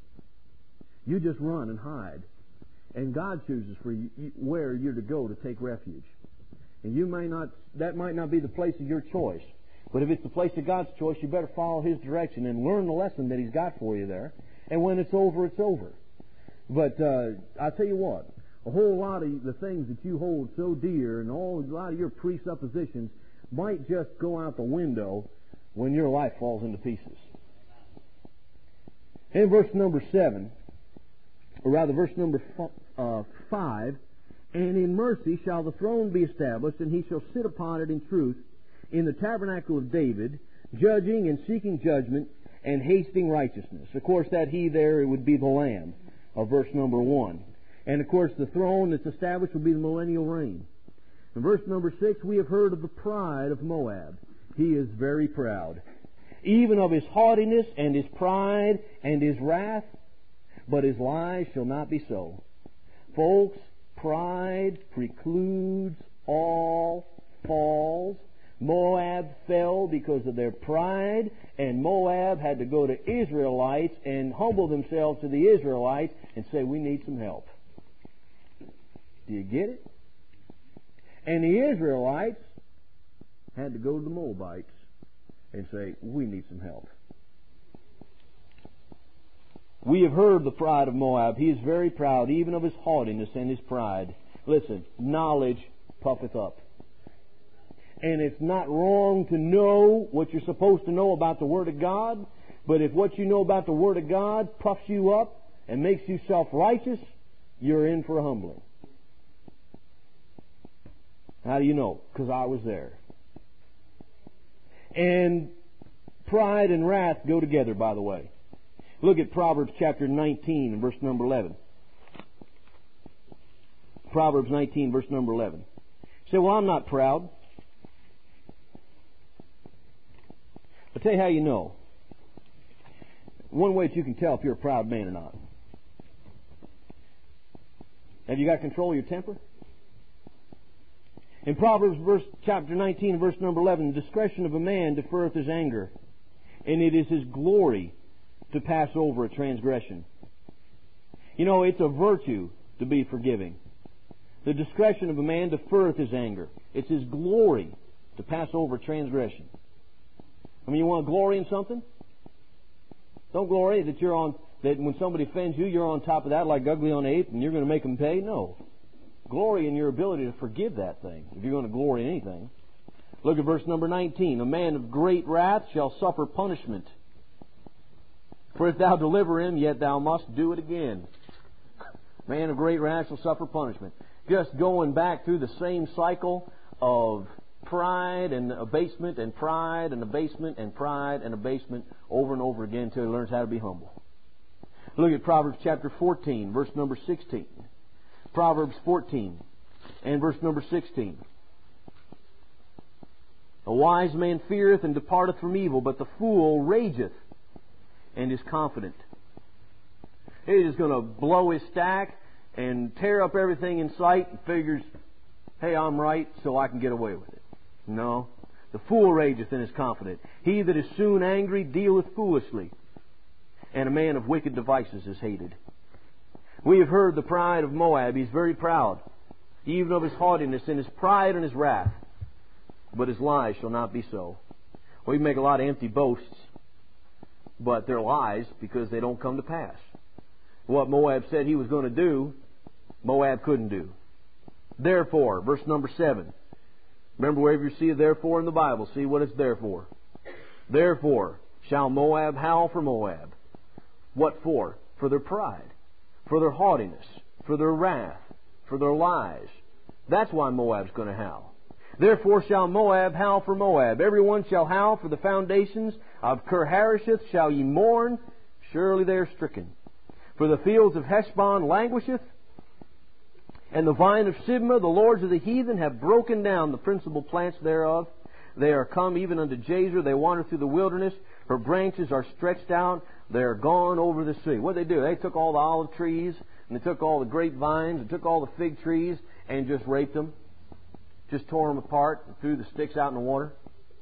You just run and hide. And God chooses for you where you're to go to take refuge. And you may not, that might not be the place of your choice. But if it's the place of God's choice, you better follow His direction and learn the lesson that He's got for you there. And when it's over, it's over. But uh, I'll tell you what, a whole lot of the things that you hold so dear and all, a lot of your presuppositions might just go out the window when your life falls into pieces. In verse number seven, or rather verse number uh, five, and in mercy shall the throne be established, and He shall sit upon it in truth, in the tabernacle of David, judging and seeking judgment and hasting righteousness. Of course, that He there, it would be the Lamb of verse number one. And of course, the throne that's established will be the millennial reign. In verse number six, we have heard of the pride of Moab. he is very proud, even of his haughtiness and his pride and his wrath, but his lies shall not be so. Folks, pride precludes all falls. Moab fell because of their pride, and Moab had to go to Israelites and humble themselves to the Israelites and say, we need some help. Do you get it? And the Israelites had to go to the Moabites and say, we need some help. We have heard the pride of Moab. He is very proud, even of his haughtiness and his pride. Listen, knowledge puffeth up. And it's not wrong to know what you're supposed to know about the Word of God, but if what you know about the Word of God puffs you up and makes you self-righteous, you're in for a humbling. How do you know? Because I was there. And pride and wrath go together, by the way. Look at Proverbs chapter nineteen and verse number eleven. Proverbs nineteen, verse number eleven. You say, well, I'm not proud. I'll tell you how you know. One way that you can tell if you're a proud man or not. Have you got control of your temper? In Proverbs verse, chapter nineteen, verse number eleven, the discretion of a man deferreth his anger, and it is his glory to pass over a transgression. You know, it's a virtue to be forgiving. The discretion of a man deferreth his anger. It's his glory to pass over transgression. I mean, you want to glory in something? Don't glory that you're on, that when somebody offends you, you're on top of that like ugly on ape and you're going to make them pay. No. Glory in your ability to forgive that thing, if you're going to glory in anything. Look at verse number nineteen. A man of great wrath shall suffer punishment. For if thou deliver him, yet thou must do it again. Man of great wrath shall suffer punishment. Just going back through the same cycle of pride and abasement and pride and abasement and pride and abasement over and over again until he learns how to be humble. Look at Proverbs chapter fourteen, verse number sixteen. Proverbs fourteen and verse number sixteen. A wise man feareth and departeth from evil, but the fool rageth and is confident. He's just going to blow his stack and tear up everything in sight and figures, hey, I'm right, so I can get away with it. No. The fool rageth and is confident. He that is soon angry dealeth foolishly, and a man of wicked devices is hated. We have heard the pride of Moab. He's very proud, even of his haughtiness and his pride and his wrath. But his lies shall not be so. We make a lot of empty boasts, but they're lies because they don't come to pass. What Moab said he was going to do, Moab couldn't do. Therefore, verse number seven. Remember, wherever you see a therefore in the Bible, see what it's there for. Therefore shall Moab howl for Moab. What for? For their pride, for their haughtiness, for their wrath, for their lies. That's why Moab's going to howl. Therefore shall Moab howl for Moab. Everyone shall howl for the foundations of Kir-Hareseth shall ye mourn. Surely they are stricken. For the fields of Heshbon languisheth, and the vine of Sibmah, the lords of the heathen, have broken down the principal plants thereof. They are come even unto Jazer. They wander through the wilderness. Her branches are stretched out. They are gone over the sea. What did they do? They took all the olive trees, and they took all the grapevines, and took all the fig trees, and just raped them. Just tore them apart and threw the sticks out in the water.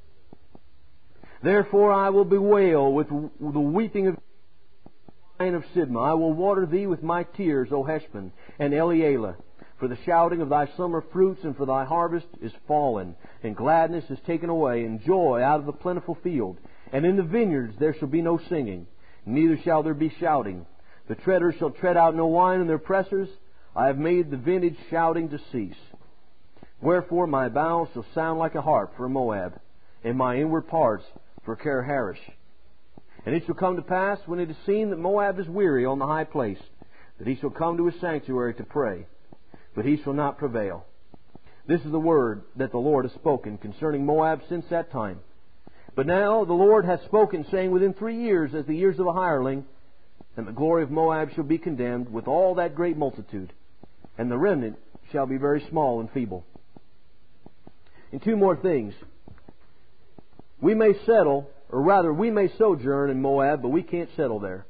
Therefore I will bewail with the weeping of the vine of Sibmah. I will water thee with my tears, O Heshbon and Elealeh. For the shouting of thy summer fruits and for thy harvest is fallen, and gladness is taken away, and joy out of the plentiful field. And in the vineyards there shall be no singing, neither shall there be shouting. The treaders shall tread out no wine in their pressers. I have made the vintage shouting to cease. Wherefore my bowels shall sound like a harp for Moab, and my inward parts for Kir-Haresh. And it shall come to pass, when it is seen that Moab is weary on the high place, that he shall come to his sanctuary to pray, but he shall not prevail. This is the word that the Lord has spoken concerning Moab since that time. But now the Lord hath spoken, saying, within three years, as the years of a hireling, and the glory of Moab shall be condemned with all that great multitude, and the remnant shall be very small and feeble. And two more things. We may settle, or rather, we may sojourn in Moab, but we can't settle there.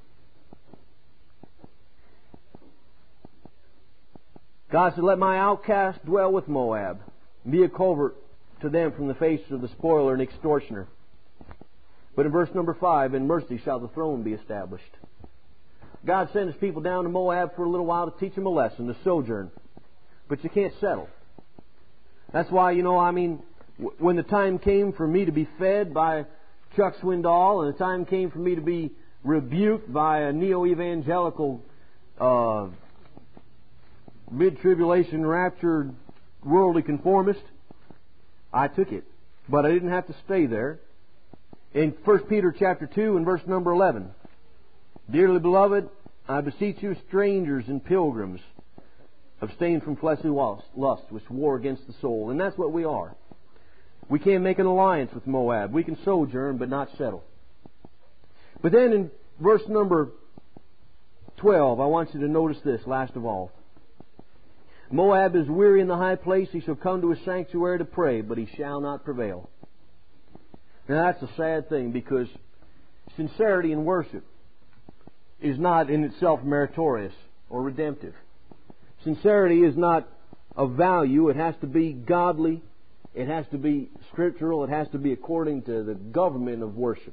God said, let my outcast dwell with Moab, be a covert to them from the face of the spoiler and extortioner. But in verse number five, in mercy shall the throne be established. God sent His people down to Moab for a little while to teach them a lesson, to sojourn. But you can't settle. That's why, you know, I mean, when the time came for me to be fed by Chuck Swindoll, and the time came for me to be rebuked by a neo-evangelical uh, mid-tribulation raptured worldly conformist, I took it. But I didn't have to stay there. In First Peter chapter two and verse number eleven, dearly beloved, I beseech you, strangers and pilgrims, abstain from fleshly lusts which war against the soul. And that's what we are. We can't make an alliance with Moab. We can sojourn but not settle. But then in verse number twelve, I want you to notice this last of all. Moab is weary in the high place. He shall come to his sanctuary to pray, but he shall not prevail. Now that's a sad thing, because sincerity in worship is not in itself meritorious or redemptive. Sincerity is not of value. It has to be godly. It has to be scriptural. It has to be according to the government of worship.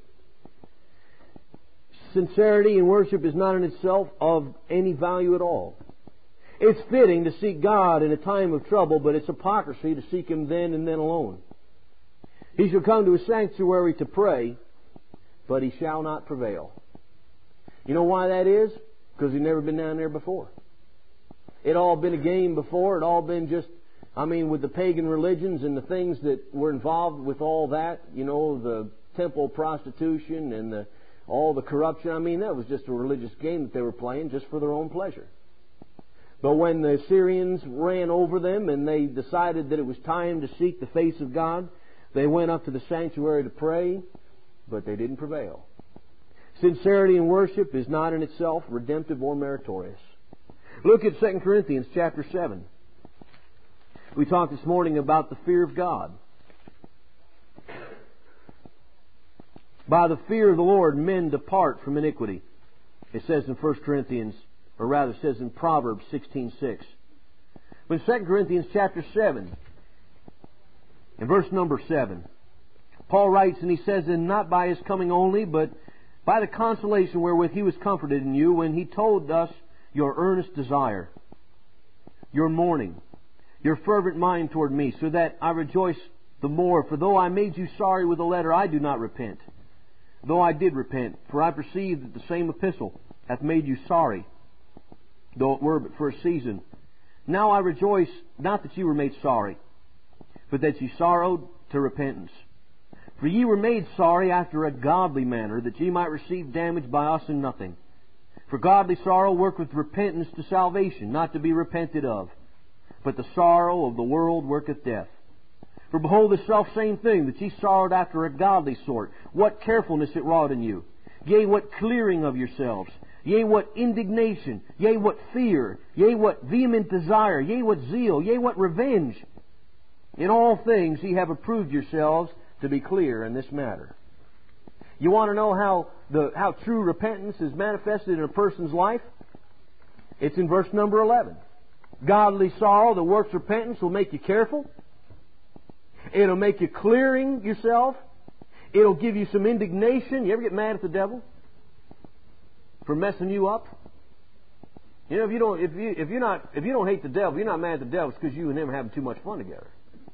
Sincerity in worship is not in itself of any value at all. It's fitting to seek God in a time of trouble, but it's hypocrisy to seek Him then and then alone. He shall come to His sanctuary to pray, but he shall not prevail. You know why that is? Because he's never been down there before. It all been a game before. It all been just, I mean, with the pagan religions and the things that were involved with all that, you know, the temple prostitution and the, all the corruption. I mean, that was just a religious game that they were playing just for their own pleasure. But when the Assyrians ran over them and they decided that it was time to seek the face of God, they went up to the sanctuary to pray, but they didn't prevail. Sincerity in worship is not in itself redemptive or meritorious. Look at Second Corinthians chapter seven. We talked this morning about the fear of God. By the fear of the Lord, men depart from iniquity. It says in First Corinthians, or rather it says in Proverbs sixteen six. But in Second Corinthians chapter seven, in verse number seven, Paul writes, and he says, and not by his coming only, but by the consolation wherewith he was comforted in you, when he told us your earnest desire, your mourning, your fervent mind toward me, so that I rejoice the more. For though I made you sorry with a letter, I do not repent. Though I did repent, for I perceive that the same epistle hath made you sorry, though it were but for a season. Now I rejoice, not that ye were made sorry, but that ye sorrowed to repentance. For ye were made sorry after a godly manner, that ye might receive damage by us in nothing. For godly sorrow worketh repentance to salvation, not to be repented of. But the sorrow of the world worketh death. For behold, the selfsame thing, that ye sorrowed after a godly sort, what carefulness it wrought in you. Yea, what clearing of yourselves. Yea, what indignation. Yea, what fear. Yea, what vehement desire. Yea, what zeal. Yea, what revenge. In all things ye have approved yourselves to be clear in this matter. You want to know how the how true repentance is manifested in a person's life? It's in verse number eleven. Godly sorrow that works repentance will make you careful. It'll make you clearing yourself. It'll give you some indignation. You ever get mad at the devil for messing you up? You know, if you don't, if you if you're not, if you don't hate the devil, you're not mad at the devil. It's because you and him are having too much fun together.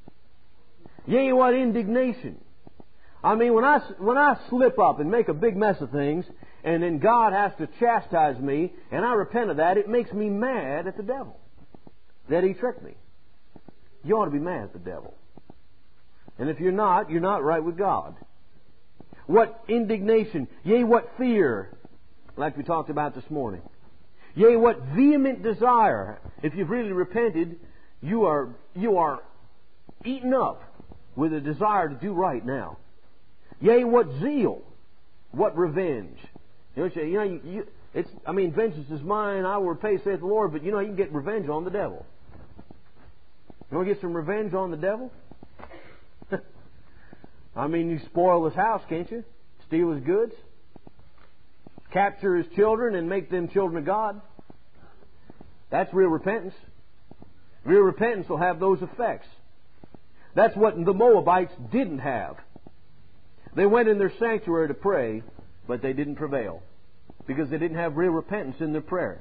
Yea, what indignation! I mean, when I when I slip up and make a big mess of things, and then God has to chastise me, and I repent of that, it makes me mad at the devil that he tricked me. You ought to be mad at the devil. And if you're not, you're not right with God. What indignation! Yea, what fear! Like we talked about this morning. Yea, what vehement desire! If you've really repented, you are you are eaten up with a desire to do right now. Yea, what zeal! What revenge! You know, you know you, you, it's. I mean, vengeance is mine; I will repay, saith the Lord. But you know, you can get revenge on the devil. You want to get some revenge on the devil? I mean, you spoil his house, can't you? Steal his goods. Capture his children and make them children of God. That's real repentance. Real repentance will have those effects. That's what the Moabites didn't have. They went in their sanctuary to pray, but they didn't prevail because they didn't have real repentance in their prayer.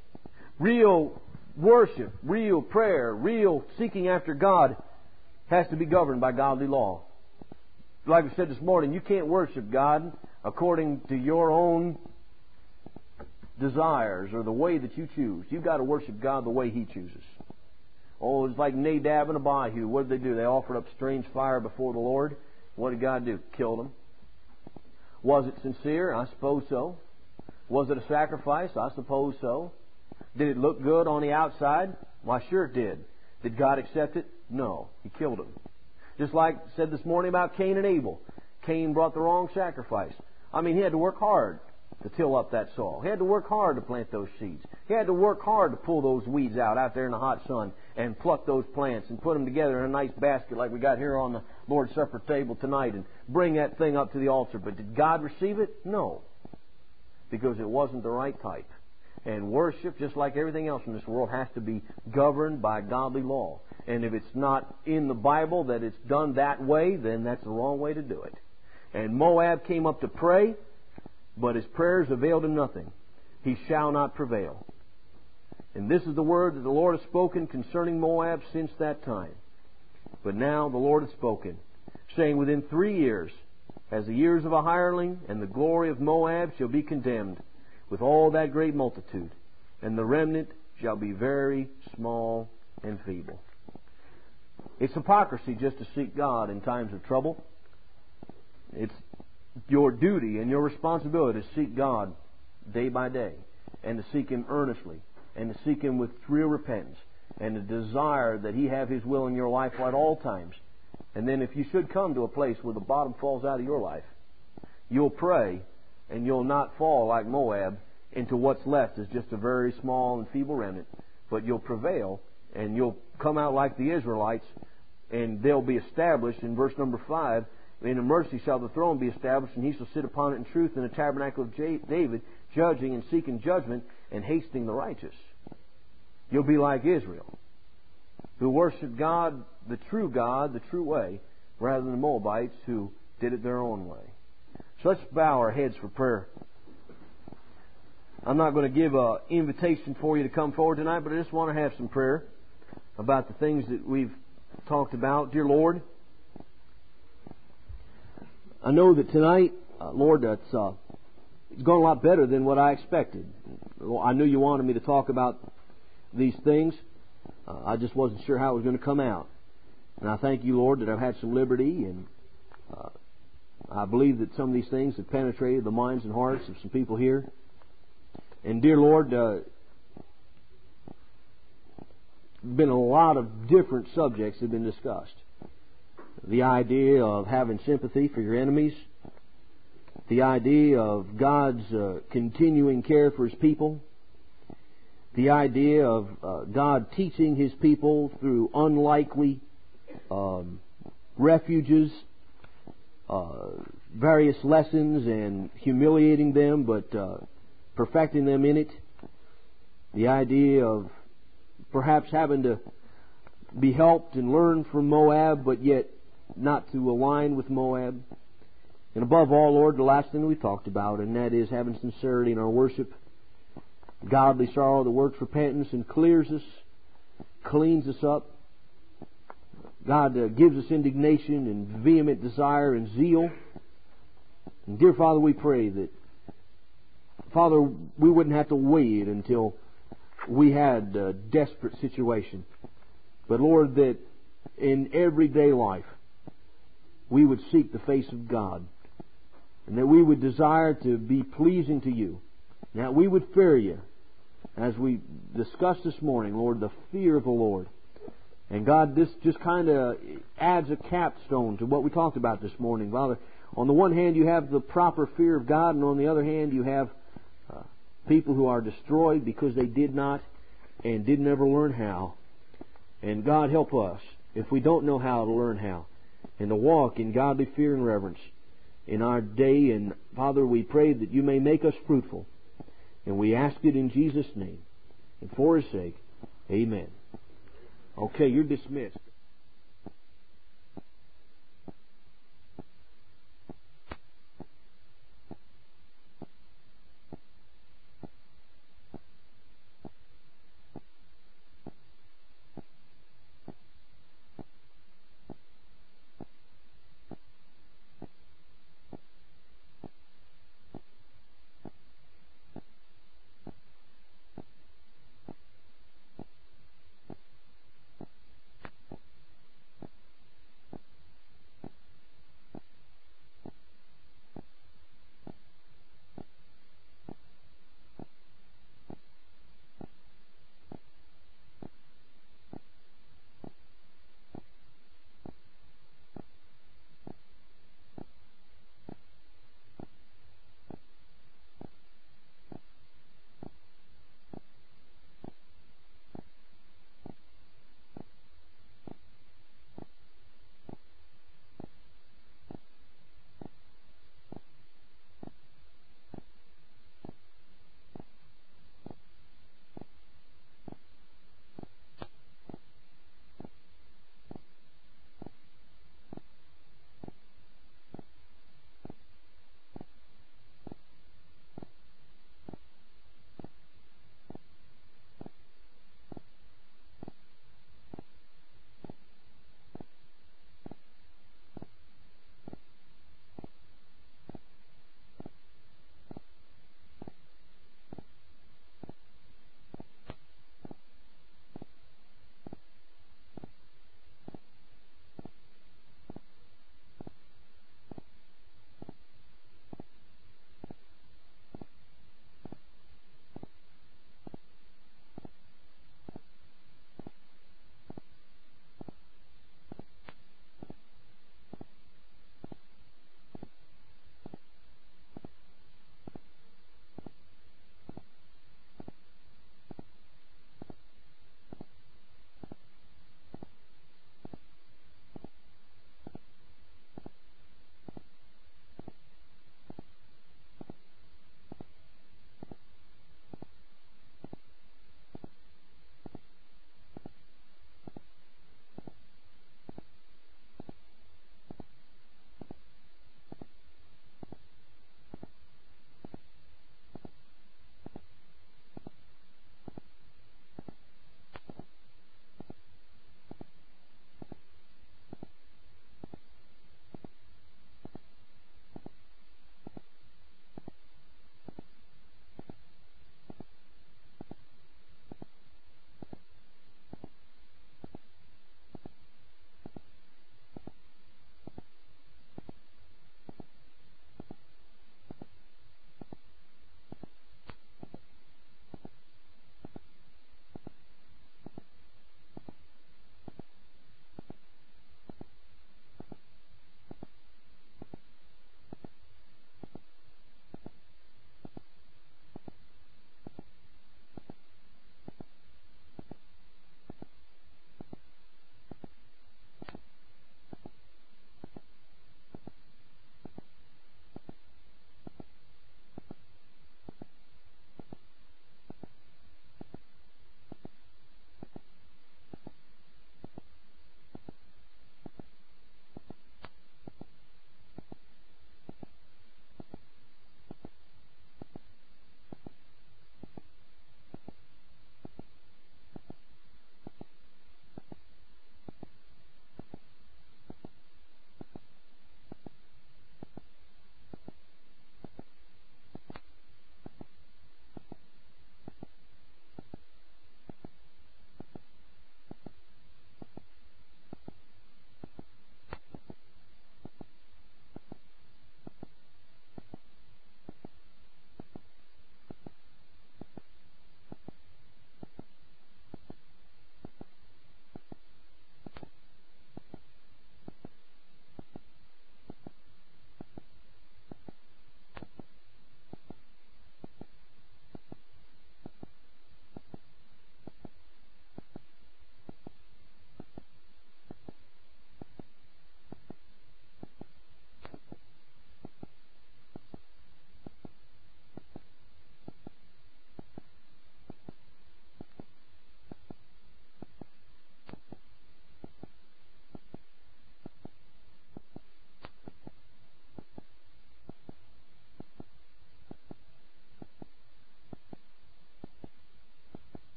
Real worship, real prayer, real seeking after God has to be governed by godly law. Like we said this morning, you can't worship God according to your own desires or the way that you choose. You've got to worship God the way He chooses. Oh, it's like Nadab and Abihu. What did they do? They offered up strange fire before the Lord. What did God do? Killed them. Was it sincere? I suppose so. Was it a sacrifice? I suppose so. Did it look good on the outside? Why, sure it did. Did God accept it? No. He killed them. Just like I said this morning about Cain and Abel. Cain brought the wrong sacrifice. I mean, he had to work hard to till up that soil. He had to work hard to plant those seeds. He had to work hard to pull those weeds out out there in the hot sun and pluck those plants and put them together in a nice basket like we got here on the Lord's Supper table tonight and bring that thing up to the altar. But did God receive it? No. Because it wasn't the right type. And worship, just like everything else in this world, has to be governed by godly law. And if it's not in the Bible that it's done that way, then that's the wrong way to do it. And Moab came up to pray, but his prayers availed him nothing. He shall not prevail. And this is the word that the Lord has spoken concerning Moab since that time. But now the Lord has spoken, saying, within three years, as the years of a hireling, and the glory of Moab shall be condemned, with all that great multitude, and the remnant shall be very small and feeble. It's hypocrisy just to seek God in times of trouble. It's your duty and your responsibility to seek God day by day, and to seek Him earnestly, and to seek Him with real repentance, and to desire that He have His will in your life at all times. And then if you should come to a place where the bottom falls out of your life, you'll pray, and you'll not fall like Moab into what's left as just a very small and feeble remnant, but you'll prevail, and you'll come out like the Israelites, and they'll be established. In verse number five, in a mercy shall the throne be established, and He shall sit upon it in truth in the tabernacle of David, judging and seeking judgment and hastening the righteous. You'll be like Israel, who worshiped God, the true God, the true way, rather than the Moabites who did it their own way. So let's bow our heads for prayer. I'm not going to give an invitation for you to come forward tonight, but I just want to have some prayer about the things that we've talked about. Dear Lord, I know that tonight, uh, Lord, that's uh, it's gone a lot better than what I expected. I knew you wanted me to talk about these things. Uh, I just wasn't sure how it was going to come out. And I thank you, Lord, that I've had some liberty, and uh, I believe that some of these things have penetrated the minds and hearts of some people here. And dear Lord, uh, been a lot of different subjects have been discussed. The idea of having sympathy for your enemies, the idea of God's uh, continuing care for His people, the idea of uh, God teaching His people through unlikely um, refuges, uh, various lessons, and humiliating them, but uh, perfecting them in it. The idea of perhaps having to be helped and learn from Moab, but yet not to align with Moab. And above all, Lord, the last thing we talked about, and that is having sincerity in our worship, godly sorrow that works repentance and clears us, cleans us up. God uh, gives us indignation and vehement desire and zeal. And dear Father, we pray that, Father, we wouldn't have to wait until we had a desperate situation. But Lord, that in everyday life, we would seek the face of God, and that we would desire to be pleasing to You, and that we would fear You, as we discussed this morning, Lord, the fear of the Lord. And God, this just kind of adds a capstone to what we talked about this morning. Father, on the one hand, you have the proper fear of God, and on the other hand, you have uh, people who are destroyed because they did not and didn't ever learn how. And God, help us if we don't know how to learn how. and to walk in godly fear and reverence in our day. And Father, we pray that You may make us fruitful. And we ask it in Jesus' name. And for His sake, amen. Okay, you're dismissed.